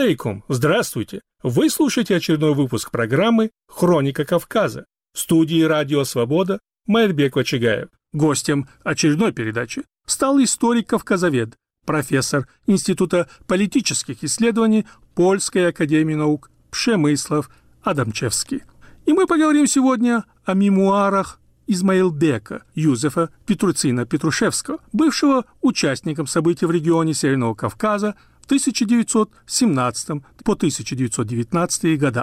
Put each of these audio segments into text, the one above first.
алейкум! Здравствуйте! Вы слушаете очередной выпуск программы «Хроника Кавказа». В студии «Радио Свобода» Майрбек Вачигаев. Гостем очередной передачи стал историк-кавказовед, профессор Института политических исследований Польской академии наук Przemysław Адамчевский. И мы поговорим сегодня о мемуарах Измаилбека Юзефа Петруцина Петрушевского, бывшего участником событий в регионе Северного Кавказа в 1917 по 1919 года.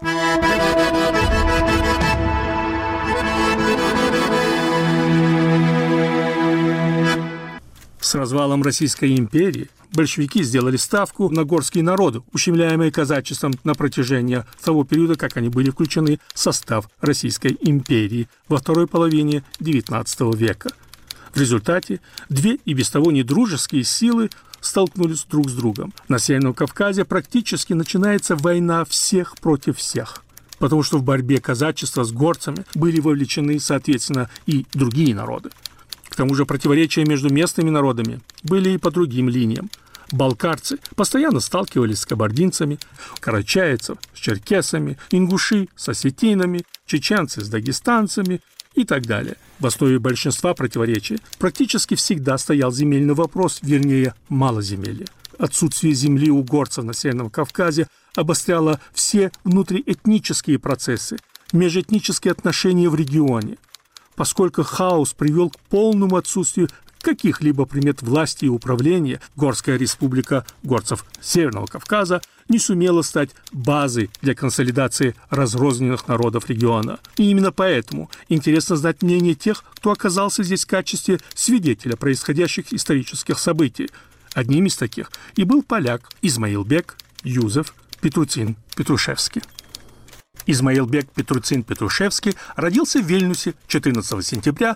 С развалом Российской империи большевики сделали ставку на горские народы, ущемляемые казачеством на протяжении того периода, как они были включены в состав Российской империи во второй половине XIX века. В результате две и без того недружеские силы столкнулись друг с другом. На Северном Кавказе практически начинается война всех против всех, потому что в борьбе казачества с горцами были вовлечены, соответственно, и другие народы. К тому же противоречия между местными народами были и по другим линиям. Балкарцы постоянно сталкивались с кабардинцами, карачаевцев с черкесами, ингуши с осетинами, чеченцы с дагестанцами и так далее. В основе большинства противоречий практически всегда стоял земельный вопрос, вернее, малоземелье. Отсутствие земли у горцев на Северном Кавказе обостряло все внутриэтнические процессы, межэтнические отношения в регионе, поскольку хаос привел к полному отсутствию каких-либо примет власти и управления, Горская республика горцев Северного Кавказа не сумела стать базой для консолидации разрозненных народов региона. И именно поэтому интересно знать мнение тех, кто оказался здесь в качестве свидетеля происходящих исторических событий. Одним из таких и был поляк Измаилбек Юзеф Петруцин Петрушевский. Измаилбек Петруцин Петрушевский родился в Вильнюсе 14 сентября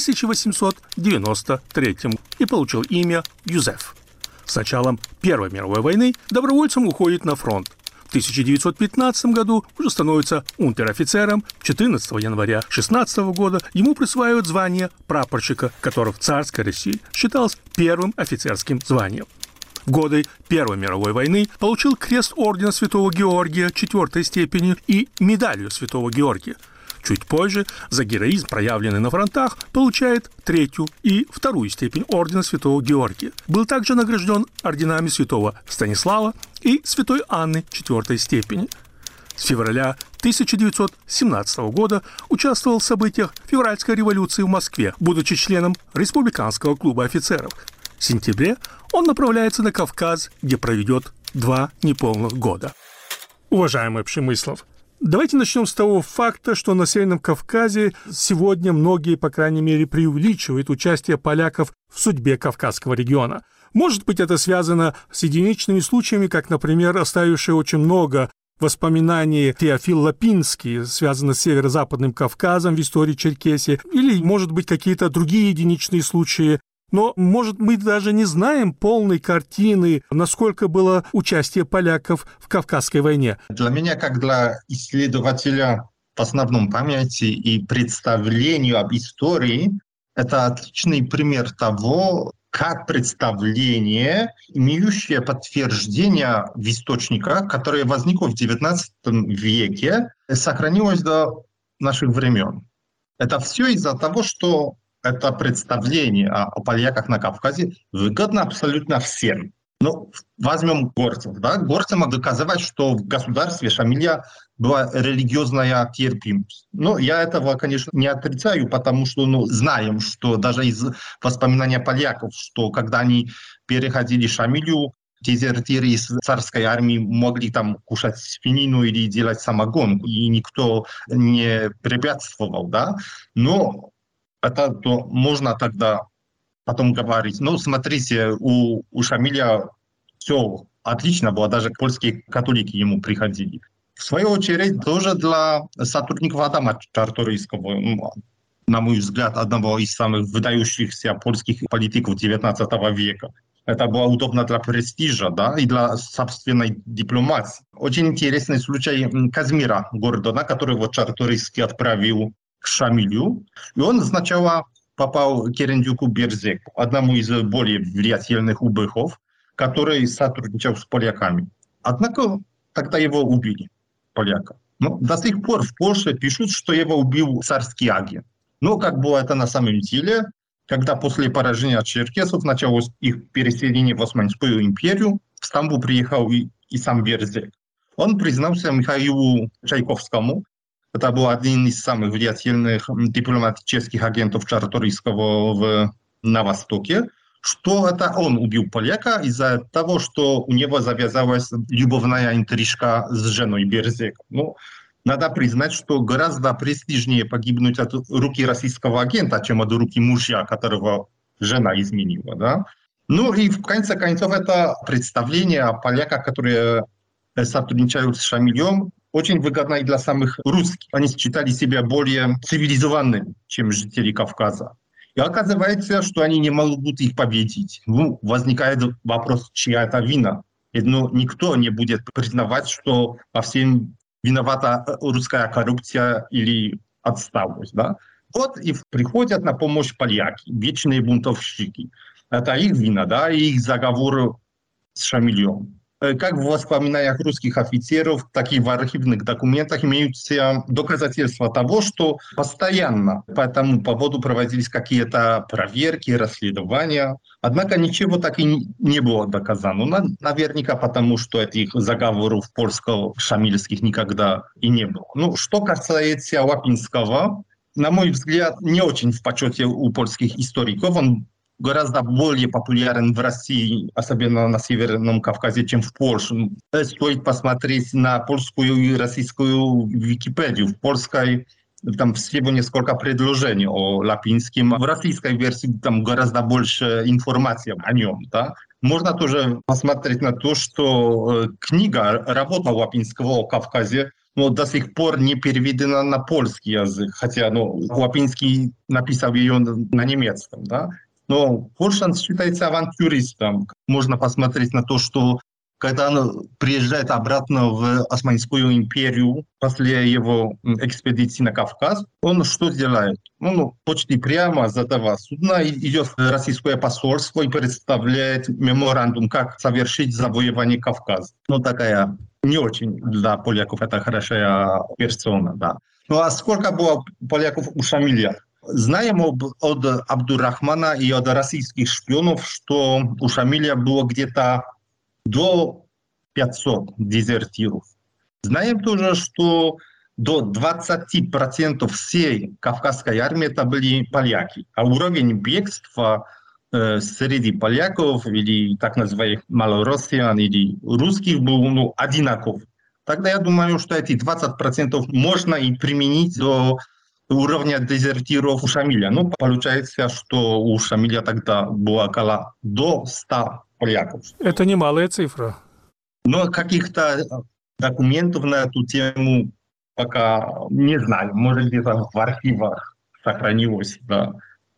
1893 и получил имя Юзеф. С началом Первой мировой войны добровольцем уходит на фронт. В 1915 году уже становится унтер-офицером. 14 января 16 года ему присваивают звание прапорщика, которое в царской России считалось первым офицерским званием. В годы Первой мировой войны получил крест ордена Святого Георгия 4-й степени и медалью Святого Георгия. Чуть позже за героизм, проявленный на фронтах, получает 3-ю и 2-ю степень ордена Святого Георгия. Был также награжден орденами Святого Станислава и Святой Анны 4-й степени. С февраля 1917 года участвовал в событиях февральской революции в Москве, будучи членом Республиканского клуба офицеров. В сентябре он направляется на Кавказ, где проведет 2 неполных года. Уважаемый Przemysław, давайте начнем с того факта, что на Северном Кавказе сегодня многие, по крайней мере, преувеличивают участие поляков в судьбе Кавказского региона. Может быть, это связано с единичными случаями, как, например, оставившие очень много воспоминаний Теофил Лапинский, связанный с Северо-Западным Кавказом в истории Черкесии, или, может быть, какие-то другие единичные случаи. Но, может, мы даже не знаем полной картины, насколько было участие поляков в Кавказской войне. Для меня, как для исследователя в основном памяти и представлению об истории, это отличный пример того, как представление, имеющее подтверждение в источниках, которое возникло в XIX веке, сохранилось до наших времен. Это все из-за того, что это представление о поляках на Кавказе выгодно абсолютно всем. Ну, возьмем горцев. Да? Горцам доказывать, что в государстве Шамиля была религиозная терпимость. Но я этого, конечно, не отрицаю, потому что знаем, что даже из воспоминаний поляков, что когда они переходили Шамилю, дезертиры из царской армии могли там кушать свинину или делать самогон, и никто не препятствовал. Да? Но это то можно тогда потом говорить. Ну, смотрите, у Шамиля все отлично было, даже польские католики ему приходили. В свою очередь, тоже для сотрудников Адама Czartoryskiego, на мой взгляд, одного из самых выдающихся польских политиков XIX века. Это было удобно для престижа, да, и для собственной дипломатии. Очень интересный случай Казимира Гордона, которого Czartoryski отправил к Шамилю, и он сначала попал к Керендюку Берзеку, одному из более влиятельных убыхов, который сотрудничал с поляками. Однако тогда его убили, поляка. Но до сих пор в Польше пишут, что его убил царский агент. Но как было это на самом деле, когда после поражения черкесов началось их переселение в Османскую империю, в Стамбул приехал и сам Берзек. Он признался Михаилу Чайковскому, это был один из самых влиятельных дипломатических агентов Czartoryskiego на Востоке, что это он убил поляка из-за того, что у него завязалась любовная интрижка с женой Берзека. Ну, надо признать, что гораздо престижнее погибнуть от руки российского агента, чем от руки мужа, которого жена изменила. Да? Ну и в конце концов это представление о поляках, которые сотрудничают с Шамилем, очень выгодно и для самых русских. Они считали себя более цивилизованными, чем жители Кавказа. И оказывается, что они не могут их победить. Ну, возникает вопрос, чья это вина. Но никто не будет признавать, что во всем виновата русская коррупция или отсталость. Да? Вот и приходят на помощь поляки, вечные бунтовщики. Это их вина, да, и их заговор с Шамилем. Как в воспоминаниях русских офицеров, так и в архивных документах имеются доказательства того, что постоянно по этому поводу проводились какие-то проверки, расследования. Однако ничего так и не было доказано. Наверняка потому, что этих заговоров польско-шамильских никогда и не было. Ну, что касается Лапинского, на мой взгляд, не очень в почете у польских историков. Он гораздо более популярен в России, особенно на Северном Кавказе, чем в Польше. Стоит посмотреть на польскую и российскую Википедию. В польской там всего несколько предложений о Лапинском. В российской версии там гораздо больше информации о нем. Да? Можно тоже посмотреть на то, что книга, работа Лапинского о Кавказе, но до сих пор не переведена на польский язык, хотя Лапинский написал ее на немецком. Да? Но Польша считается авантюристом. Можно посмотреть на то, что когда он приезжает обратно в Османскую империю после его экспедиции на Кавказ, он что делает? Он почти прямо с этого судна идет в российское посольство и представляет меморандум, как совершить завоевание Кавказа. Такая не очень для поляков это хорошая персона. Да. Ну а сколько было поляков у Шамиля? Знаем от Абдурахмана и от российских шпионов, что у Шамиля было где-то до 500 дезертиров. Знаем тоже, что до 20% всей кавказской армии это были поляки. А уровень бегства среди поляков или так называемых малороссиян или русских был одинаков. Тогда я думаю, что эти 20% можно и применить до уровня дезертиров у Шамиля. Получается, что у Шамиля тогда было около до 100 поляков. Это немалая цифра. Но каких-то документов на эту тему пока не знаю. Может, где-то в архивах сохранилось. Да.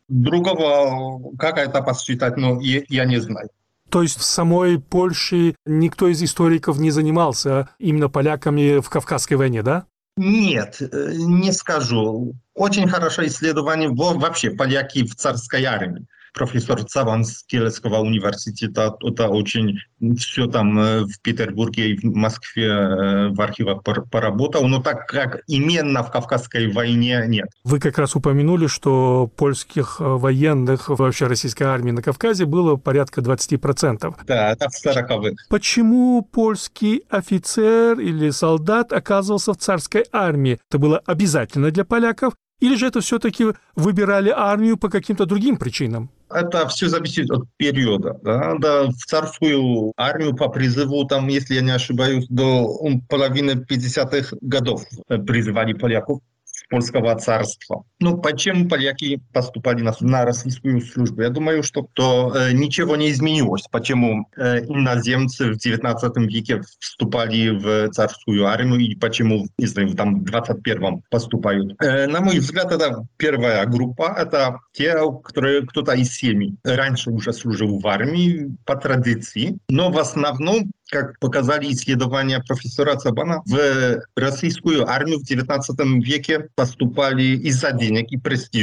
Другого, как это посчитать, я не знаю. То есть в самой Польше никто из историков не занимался именно поляками в Кавказской войне, да? Нет, не скажу. Очень хорошее исследование вообще поляки в царской армии. Профессор Цаван с Киевского университета, это очень все там в Петербурге и в Москве в архивах поработал, но так как именно в Кавказской войне нет. Вы как раз упомянули, что польских военных, вообще российской армии на Кавказе было порядка 20%. Да, это в 40-х. Почему польский офицер или солдат оказывался в царской армии? Это было обязательно для поляков? Или же это все-таки выбирали армию по каким-то другим причинам? Это все зависит от периода. Да? В царскую армию по призыву, там, если я не ошибаюсь, до половины 50-х годов призывали поляков с польского царства. Почему поляки поступали на российскую службу? Я думаю, что ничего не изменилось. Почему иноземцы в 19 веке вступали в царскую армию и почему, не знаю, там в 21-м поступают. На мой взгляд, это первая группа. Это те, которые кто-то из семей раньше уже служил в армии по традиции, но в основном, как показали исследования профессора Цабана, в российскую армию в 19 веке поступали из-за денег и престижа.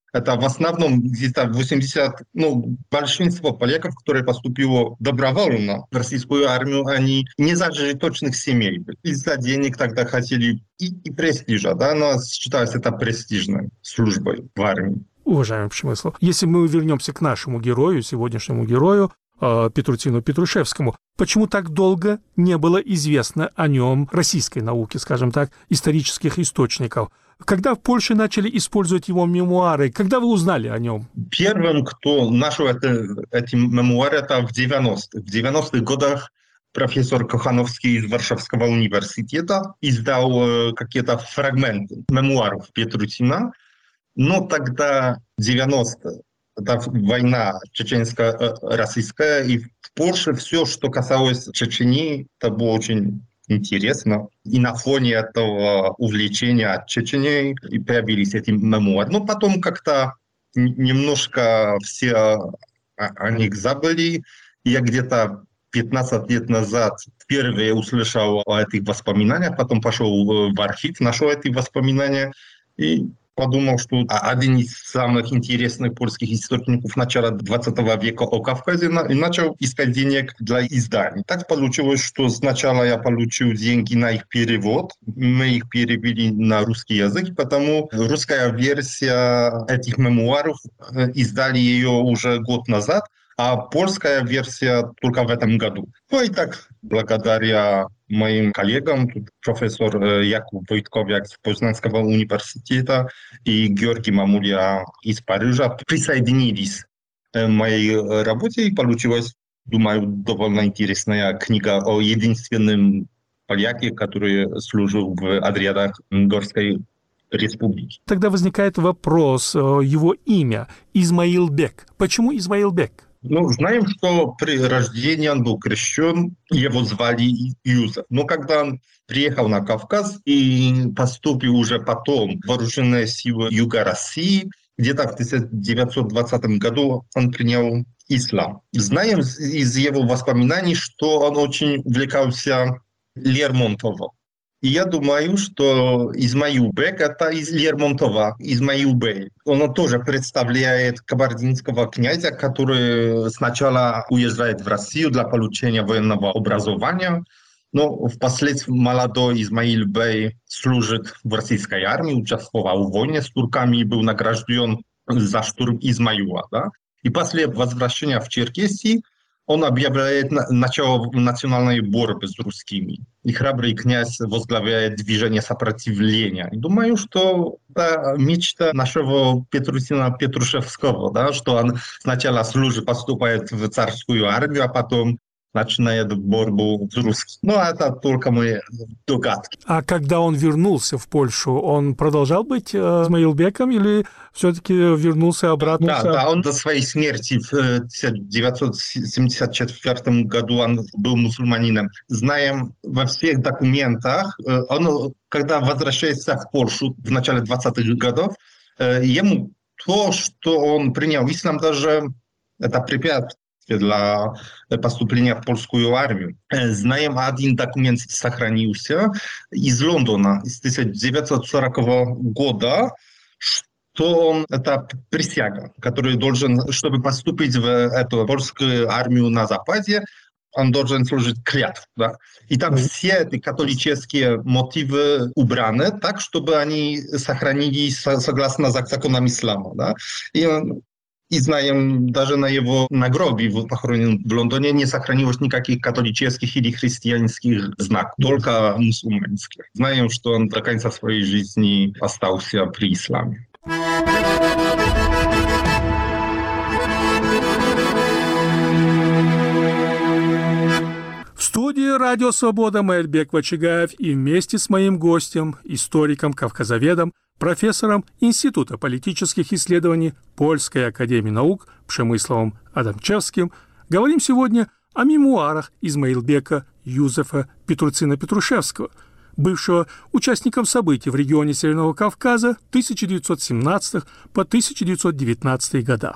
Это в основном где-то 80, большинство поляков, которые поступило добровольно в российскую армию, они не из зажиточных семей. Из-за денег тогда хотели и престижа, да, но считалось это престижной службой в армии. Уважаемый Пшемыслов, если мы вернемся к нашему герою, сегодняшнему герою, Петрутину Петрушевскому, почему так долго не было известно о нем российской науке, скажем так, исторических источников? Когда в Польше начали использовать его мемуары? Когда вы узнали о нем? Первым, кто нашел эти мемуары, это в 90-х. В 90-х годах профессор Кохановский из Варшавского университета издал какие-то фрагменты мемуаров Петрутина. Но тогда 90-е, это война чеченско-российская, и в Польше все, что касалось Чечни, это было очень интересно. И на фоне этого увлечения Чечней и появились эти мемуары. Но потом как-то немножко все о них забыли. Я где-то 15 лет назад впервые услышал о этих воспоминаниях, потом пошел в архив, нашел эти воспоминания и подумал, что один из самых интересных польских источников начала 20 века о Кавказе, и начал искать денег для изданий. Так получилось, что сначала я получил деньги на их перевод, мы их перевели на русский язык, потому русская версия этих мемуаров издали ее уже год назад, а польская версия только в этом году. Ну и так, благодаря моим коллегам, профессор Jakub Wojtkowiak из Poznańskiego университета и Георгий Мамуля из Парижа присоединились к моей работе, и получилась, думаю, довольно интересная книга о единственном поляке, который служил в отрядах Горской Республики. Тогда возникает вопрос, его имя Измаил Бек. Почему Измаил Бек? Знаем, что при рождении он был крещен, его звали Юзеф. Но когда он приехал на Кавказ и поступил уже потом в вооруженные силы Юга России, где-то в 1920 году он принял ислам. Знаем из его воспоминаний, что он очень увлекался Лермонтовым. И я думаю, что Измаил Бек – это из Лермонтова, Измаил Бей. Он тоже представляет кабардинского князя, который сначала уезжает в Россию для получения военного образования, но впоследствии молодой Измаил Бей служит в российской армии, участвовал в войне с турками и был награжден за штурм Измаила. Да? И после возвращения в Черкесию он объявляет начало национальной борьбы с русскими. И храбрый князь возглавляет движение сопротивления. И думаю, что это мечта нашего Петрутина Петрушевского, да, что он сначала служит, поступает в царскую армию, а потом начинает борьбу с русскими. Это только мои догадки. А когда он вернулся в Польшу, он продолжал быть Измаилбеком или все-таки вернулся обратно? Да, он до своей смерти в 1974 году он был мусульманином. Знаем во всех документах, он, когда возвращается в Польшу в начале 20-х годов, ему то, что он принял ислам, даже это препятствие для поступления в польскую армию. Знаем, один документ сохранился из Лондона, из 1940 года, что это присяга, который должен, чтобы поступить в эту польскую армию на Западе, он должен служить клятву. Да? И там все эти католические мотивы убраны так, чтобы они сохранились согласно законам ислама. Да? И знаем, даже на его нагробе, похоронен в Лондоне, не сохранилось никаких католических или христианских знаков, только мусульманских. Знаем, что он до конца своей жизни остался при исламе. В студии «Радио Свобода» Маэльбек Вачигаев и вместе с моим гостем, историком, кавказоведом, профессором Института политических исследований Польской академии наук Пшемысловым Адамчевским говорим сегодня о мемуарах Измаилбека Юзефа Петруцина Петрушевского, бывшего участником событий в регионе Северного Кавказа 1917 по 1919 года.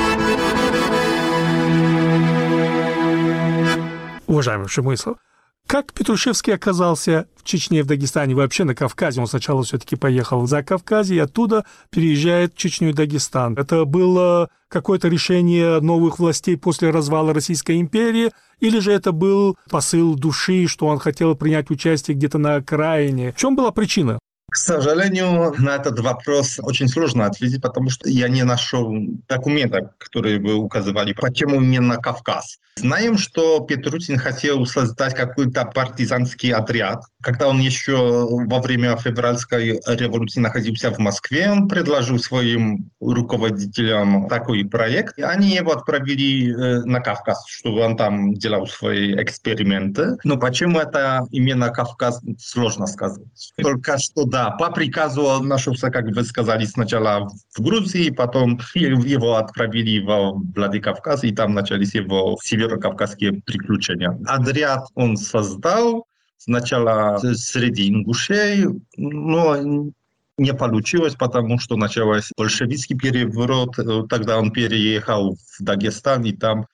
Уважаемый Пшемыслов, Как Петрушевский оказался в Чечне, в Дагестане, вообще на Кавказе? Он сначала все-таки поехал за Кавказ и оттуда переезжает в Чечню и Дагестан. Это было какое-то решение новых властей после развала Российской империи, или же это был посыл души, что он хотел принять участие где-то на окраине? В чем была причина? К сожалению, на этот вопрос очень сложно ответить, потому что я не нашел документов, которые бы указывали, почему именно Кавказ. Знаем, что Петрутин хотел создать какой-то партизанский отряд. Когда он еще во время февральской революции находился в Москве, он предложил своим руководителям такой проект. И они его отправили на Кавказ, чтобы он там делал свои эксперименты. Но почему это именно Кавказ, сложно сказать. Только что, да, по приказу он нашелся, как вы сказали, сначала в Грузии, потом его отправили во Владикавказ, и там начались его северокавказские приключения. Отряд он создал сначала среди ингушей, но не получилось, потому что начался большевистский переворот. Тогда он переехал в Дагестан, и там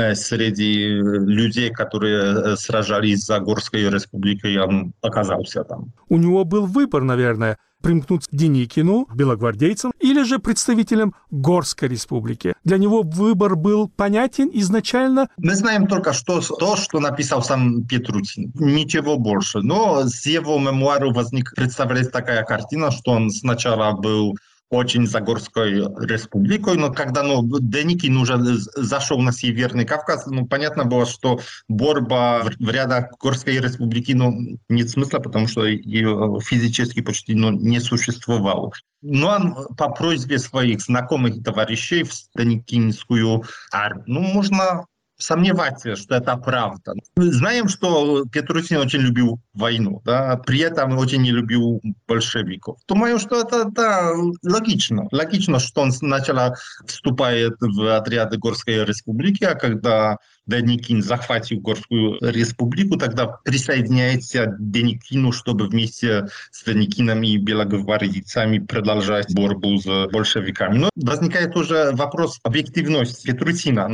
среди людей, которые сражались за Горской республикой, он оказался там. У него был выбор, наверное, примкнуть к Деникину, белогвардейцам, или же представителям Горской республики. Для него выбор был понятен изначально. Мы знаем только то, что написал сам Петрутин. Ничего больше. Но с его мемуаров представляется такая картина, что он сначала был очень за Горской республикой, но когда Деникин уже зашел на Северный Кавказ, понятно было, что борьба в рядах Горской республики нет смысла, потому что ее физически почти не существовало. Но он по просьбе своих знакомых и товарищей в Деникинскую армию, можно сомневаться, что это правда. Мы знаем, что Петрутин очень любил войну, да, при этом очень не любил большевиков. Думаю, что это логично. Логично, что он сначала вступает в отряды Горской республики, а когда Деникин захватил Горскую республику, тогда присоединяется к Деникину, чтобы вместе с Деникином и белогвардейцами продолжать борьбу с большевиками. Но возникает уже вопрос объективности Петрутина.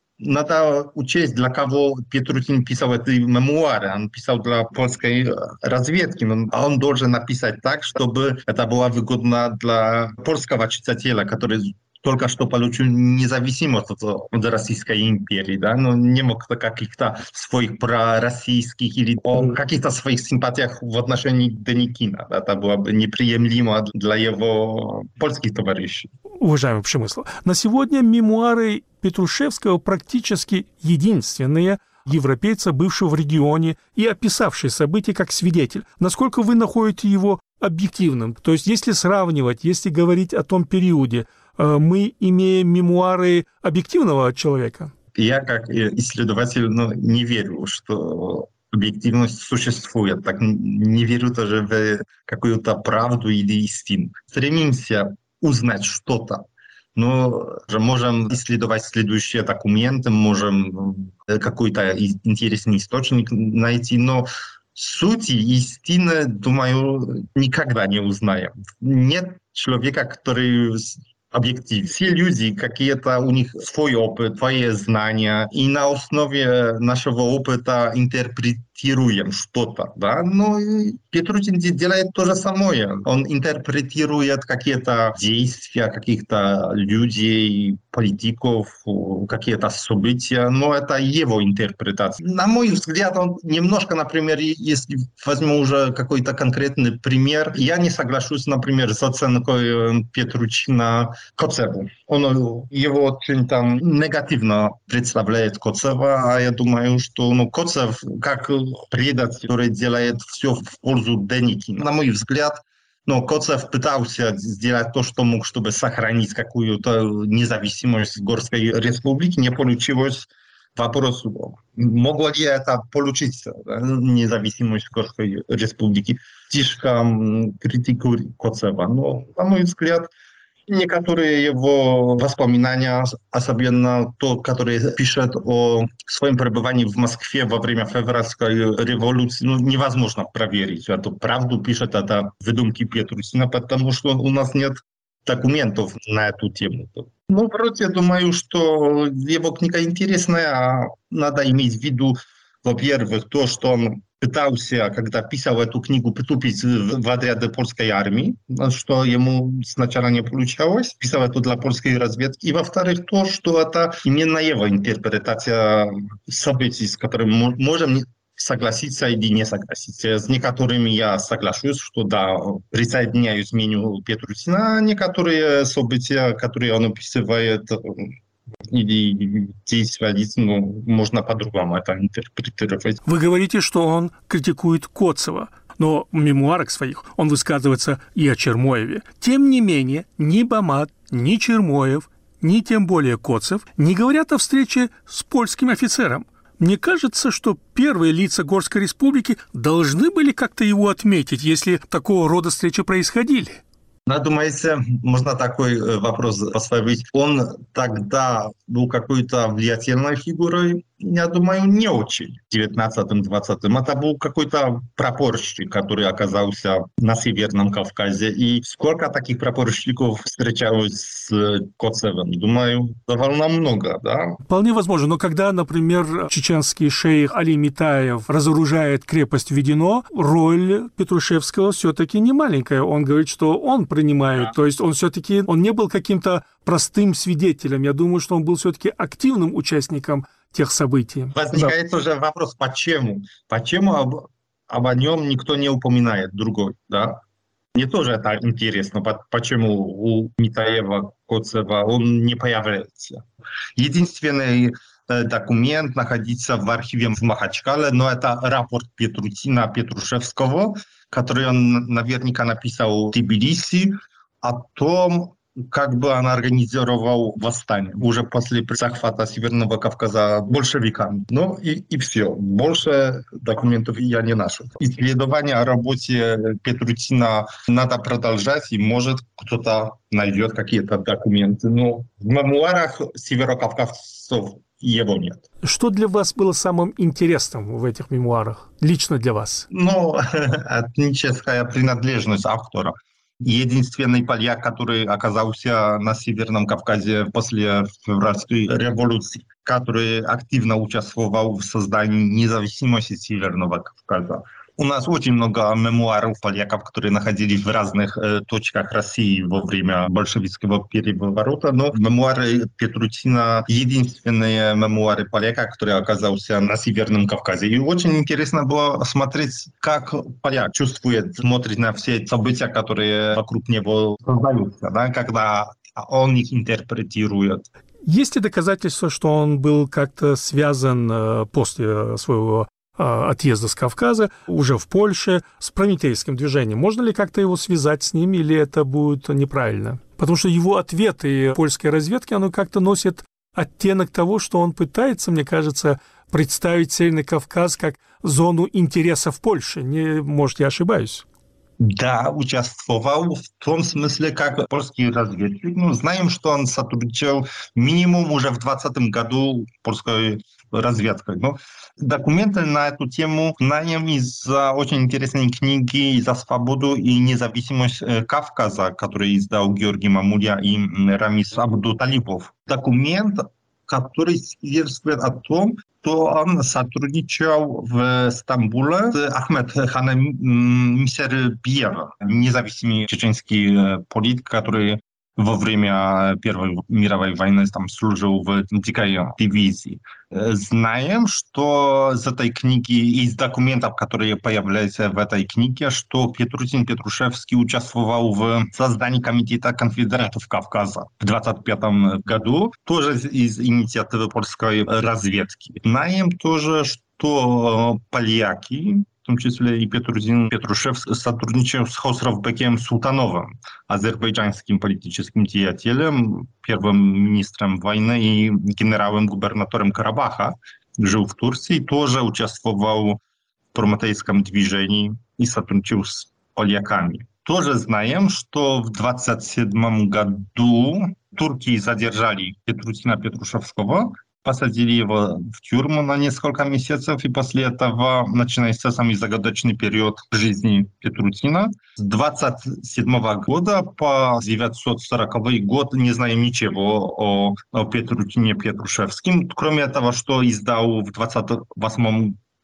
Надо учесть, для кого Петрутин писал эти мемуары. Он писал для польской разведки, а он должен написать так, чтобы это было выгодно для польского читателя, который только что получил независимость от Российской империи, да, но не мог каких-то своих пророссийских или о каких-то своих симпатиях в отношении Деникина. Это было бы неприемлемо для его польских товарищей. Уважаемый Пшемыслов, на сегодня мемуары Петрушевского практически единственные европейца, бывшего в регионе и описавшие события как свидетель. Насколько вы находите его объективным? То есть, если сравнивать, если говорить о том периоде, мы имеем мемуары объективного человека? Я, как исследователь, не верю, что объективность существует. Так не верю тоже в какую-то правду или истину. Стремимся узнать что-то. Но можем исследовать следующие документы, можем какой-то интересный источник найти, но сути истины, думаю, никогда не узнаем. Нет человека, который объектив. Все люди, какие-то у них свой опыт, свои знания, и на основе нашего опыта интерпретируем что-то, да. Но Петрутин делает то же самое. Он интерпретирует какие-то действия каких-то людей, политиков, какие-то события, но это его интерпретация. На мой взгляд, он немножко, например, если возьму уже какой-то конкретный пример, я не соглашусь, например, с оценкой Петрутина Коцеву. Он его очень там негативно представляет Коцева, а я думаю, что Коцев как предатель, который делает все в пользу Деникина. На мой взгляд, Коцев пытался сделать то, что мог, чтобы сохранить какую-то независимость Горской республики. Не получилось. Вопрос, могло ли это получиться, независимость Горской республики. Слишком критикую Коцева. Но, на мой взгляд, некоторые его воспоминания, особенно то, который пишет о своем пребывании в Москве во время февральской революции, невозможно проверить. Эту правду пишет, это выдумки Петрутина, потому что у нас нет документов на эту тему. Вроде я думаю, что его книга интересная, а надо иметь в виду, во-первых, то, что он пытался, когда писал эту книгу, поступить в отряды польской армии, что ему сначала не получалось. Писал это для польской разведки. И, во-вторых, то, что это именно его интерпретация событий, с которыми мы можем согласиться или не согласиться. С некоторыми я соглашусь, что да, присоединяюсь к мнению Петрутина, а некоторые события, которые он описывает, или действия лиц, ну, можно по-другому это интерпретировать. Вы говорите, что он критикует Коцева, но в мемуарах своих он высказывается и о Чермоеве. Тем не менее, ни Бамат, ни Чермоев, ни тем более Коцев не говорят о встрече с польским офицером. Мне кажется, что первые лица Горской республики должны были как-то его отметить, если такого рода встречи происходили. Ну, думаете, можно такой вопрос поставить. Он тогда был какой-то влиятельной фигурой? Я думаю, не очень. В 19-20-м это был какой-то прапорщик, который оказался на Северном Кавказе. И сколько таких прапорщиков встречалось с Коцевым? Думаю, довольно много, да? Вполне возможно. Но когда, например, чеченский шейх Али Митаев разоружает крепость Ведено, роль Петрушевского все-таки не маленькая. Он говорит, что он принимает. Да. То есть он все-таки он не был каким-то простым свидетелем. Я думаю, что он был все-таки активным участником тех событий. Возникает уже вопрос, почему? Почему об нем никто не упоминает другой, да? Мне тоже это интересно, почему у Митаева, Коцева он не появляется. Единственный документ находится в архиве в Махачкале, но это рапорт Петрутина Петрушевского, который он наверняка написал в Тбилиси о том, как бы он организовал восстание уже после захвата Северного Кавказа большевиками. Ну и все. Больше документов я не нашел. Исследование о работе Петрутина надо продолжать, и может кто-то найдет какие-то документы. Но в мемуарах северокавказцев его нет. Что для вас было самым интересным в этих мемуарах? Лично для вас? Ну, этническая принадлежность автора. Единственный поляк, который оказался на Северном Кавказе после февральской революции, который активно участвовал в создании независимости Северного Кавказа. У нас очень много мемуаров поляков, которые находились в разных точках России во время большевистского переворота, но мемуары Петрутина — единственные мемуары поляка, который оказался на Северном Кавказе. И очень интересно было смотреть, как поляк чувствует, смотрит на все события, которые вокруг него создаются, да, когда он их интерпретирует. Есть ли доказательства, что он был как-то связан после своего отъезда с Кавказа, уже в Польше, с прометейским движением? Можно ли как-то его связать с ними, или это будет неправильно? Потому что его ответы польской разведки, оно как-то носит оттенок того, что он пытается, мне кажется, представить Северный Кавказ как зону интересов Польши. Может, я ошибаюсь? Да, участвовал в том смысле, как польский разведчик. Ну, знаем, что он сотрудничал минимум уже в 2020 году польской разведкой. Но документы на эту тему знаем из очень интересной книги «За свободу и независимость Кавказа», который издал Георгий Мамулья и Рамис Абдуталипов. Документ, который свидетельствует о том, что он сотрудничал в Стамбуле с Ахмедханом Мисербиевым, независимый чеченский политик, который во время Первой мировой войны там служил в дикой дивизии. Знаем, что из этой книги, из документов, которые появляются в этой книге, что Петрутин Петрушевский участвовал в создании комитета конфедератов Кавказа в 1925 году, тоже из инициативы польской разведки. Знаем тоже, что поляки, в том числе и Петрутин Петрушевский, сотрудничал с Хосровбеком Султановым, азербайджанским политическим деятелем, первым министром войны и генералом-губернатором Карабаха, жил в Турции, тоже участвовал в прометейском движении и сотрудничал с поляками. Тоже знаем, что в 1927 году турки задержали Петрутина Петрушевского, посадили его в тюрьму на несколько месяцев, и после этого начинается самый загадочный период жизни Петрутина. С 1927 года по 1940 год не знаем ничего о Петрутине Петрушевском, кроме того, что издал в 1928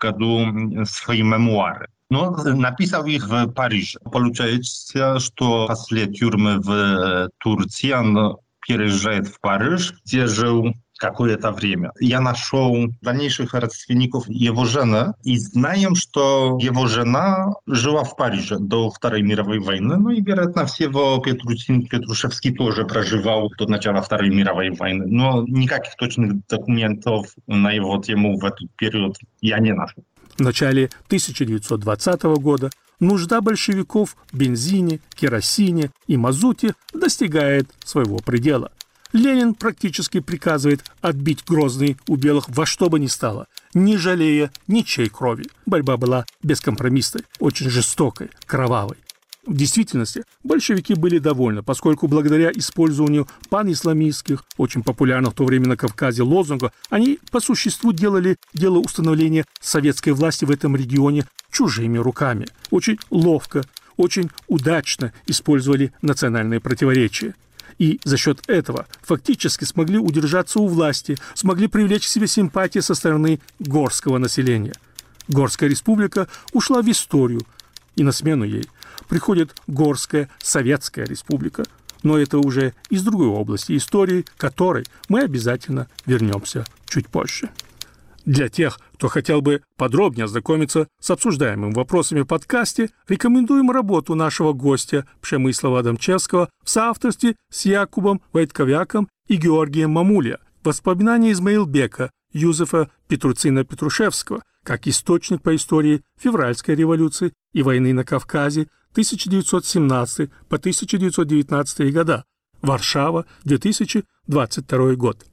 году свои мемуары. Но написал их в Париже. Получается, что после тюрьмы в Турции он переезжает в Париж, где жил какое-то время. Я нашел дальнейших родственников его жены и знаем, что его жена жила в Париже до Второй мировой войны. Ну и, вероятно, всего Петрушевский тоже проживал до начала Второй мировой войны. Но никаких точных документов на его тему в этот период я не нашел. В начале 1920 года нужда большевиков в бензине, керосине и мазуте достигает своего предела. Ленин практически приказывает отбить Грозный у белых во что бы ни стало, не жалея ничьей крови. Борьба была бескомпромиссной, очень жестокой, кровавой. В действительности большевики были довольны, поскольку благодаря использованию панисламистских, очень популярных в то время на Кавказе лозунгов, они по существу делали дело установления советской власти в этом регионе чужими руками. Очень ловко, очень удачно использовали национальные противоречия. И за счет этого фактически смогли удержаться у власти, смогли привлечь к себе симпатии со стороны горского населения. Горская республика ушла в историю, и на смену ей приходит Горская Советская Республика. Но это уже из другой области истории, к которой мы обязательно вернемся чуть позже. Для тех, кто хотел бы подробнее ознакомиться с обсуждаемыми вопросами в подкасте, рекомендуем работу нашего гостя Пшемыслава Адамчевского в соавторстве с Якубом Войтковяком и Георгием Мамулия «Воспоминания Измаилбека Юзефа Петруцина Петрушевского как источник по истории февральской революции и войны на Кавказе 1917 по 1919 года. Варшава, 2022 год».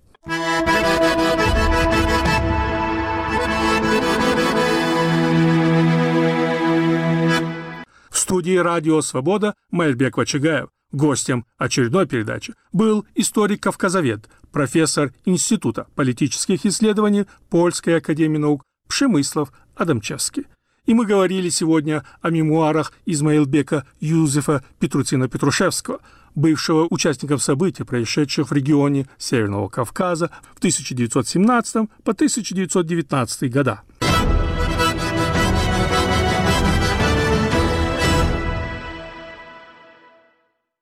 В студии «Радио Свобода» Маэльбек Вачагаев. Гостем очередной передачи был историк-кавказовед, профессор Института политических исследований Польской академии наук Пшемыслав Адамчевский. И мы говорили сегодня о мемуарах Измаилбека Юзефа Петруцина Петрушевского, бывшего участника событий, происшедших в регионе Северного Кавказа в 1917 по 1919 года.